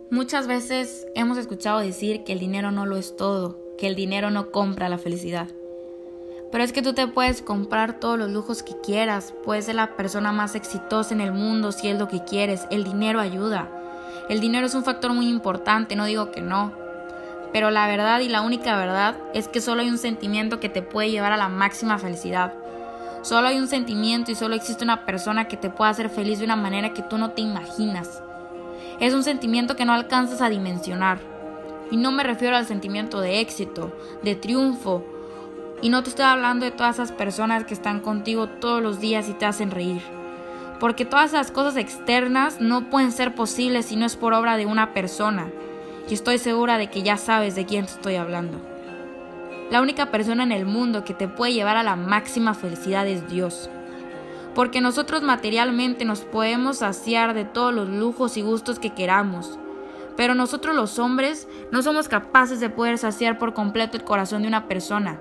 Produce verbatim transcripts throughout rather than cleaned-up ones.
Muchas veces hemos escuchado decir que el dinero no lo es todo, que el dinero no compra la felicidad. Pero es que tú te puedes comprar todos los lujos que quieras, puedes ser la persona más exitosa en el mundo si es lo que quieres. El dinero ayuda. El dinero es un factor muy importante, no digo que no. Pero la verdad y la única verdad es que solo hay un sentimiento que te puede llevar a la máxima felicidad. Solo hay un sentimiento y solo existe una persona que te pueda hacer feliz de una manera que tú no te imaginas. Es un sentimiento que no alcanzas a dimensionar. Y no me refiero al sentimiento de éxito, de triunfo. Y no te estoy hablando de todas esas personas que están contigo todos los días y te hacen reír. Porque todas esas cosas externas no pueden ser posibles si no es por obra de una persona. Y estoy segura de que ya sabes de quién te estoy hablando. La única persona en el mundo que te puede llevar a la máxima felicidad es Dios. Porque nosotros materialmente nos podemos saciar de todos los lujos y gustos que queramos. Pero nosotros los hombres no somos capaces de poder saciar por completo el corazón de una persona.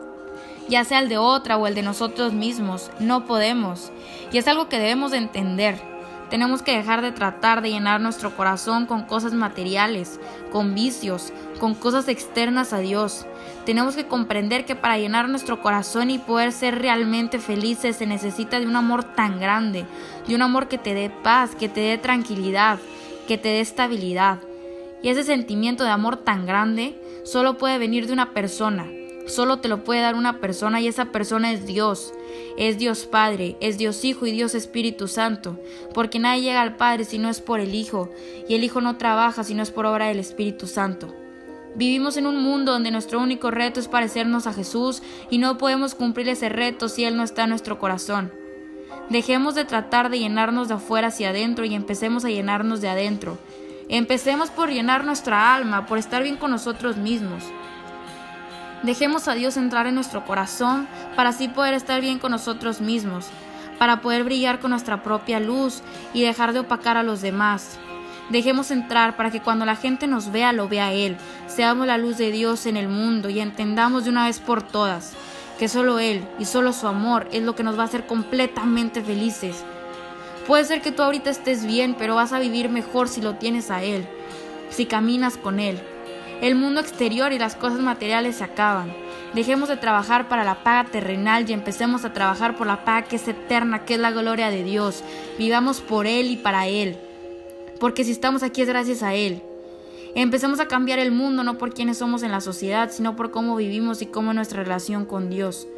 Ya sea el de otra o el de nosotros mismos, no podemos. Y es algo que debemos de entender. Tenemos que dejar de tratar de llenar nuestro corazón con cosas materiales, con vicios, con cosas externas a Dios. Tenemos que comprender que para llenar nuestro corazón y poder ser realmente felices se necesita de un amor tan grande, de un amor que te dé paz, que te dé tranquilidad, que te dé estabilidad. Y ese sentimiento de amor tan grande solo puede venir de una persona. Solo te lo puede dar una persona y esa persona es Dios. Es Dios Padre, es Dios Hijo y Dios Espíritu Santo. Porque nadie llega al Padre si no es por el Hijo, y el Hijo no trabaja si no es por obra del Espíritu Santo. Vivimos en un mundo donde nuestro único reto es parecernos a Jesús y no podemos cumplir ese reto si Él no está en nuestro corazón. Dejemos de tratar de llenarnos de afuera hacia adentro y empecemos a llenarnos de adentro. Empecemos por llenar nuestra alma, por estar bien con nosotros mismos. Dejemos a Dios entrar en nuestro corazón para así poder estar bien con nosotros mismos, para poder brillar con nuestra propia luz y dejar de opacar a los demás. Dejemos entrar para que cuando la gente nos vea, lo vea a Él. Seamos la luz de Dios en el mundo y entendamos de una vez por todas que solo Él y solo su amor es lo que nos va a hacer completamente felices. Puede ser que tú ahorita estés bien, pero vas a vivir mejor si lo tienes a Él, si caminas con Él. El mundo exterior y las cosas materiales se acaban. Dejemos de trabajar para la paga terrenal y empecemos a trabajar por la paga que es eterna, que es la gloria de Dios. Vivamos por Él y para Él. Porque si estamos aquí es gracias a Él. Empecemos a cambiar el mundo no por quienes somos en la sociedad, sino por cómo vivimos y cómo es nuestra relación con Dios.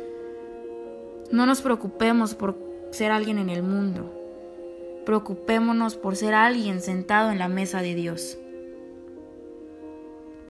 No nos preocupemos por ser alguien en el mundo. Preocupémonos por ser alguien sentado en la mesa de Dios.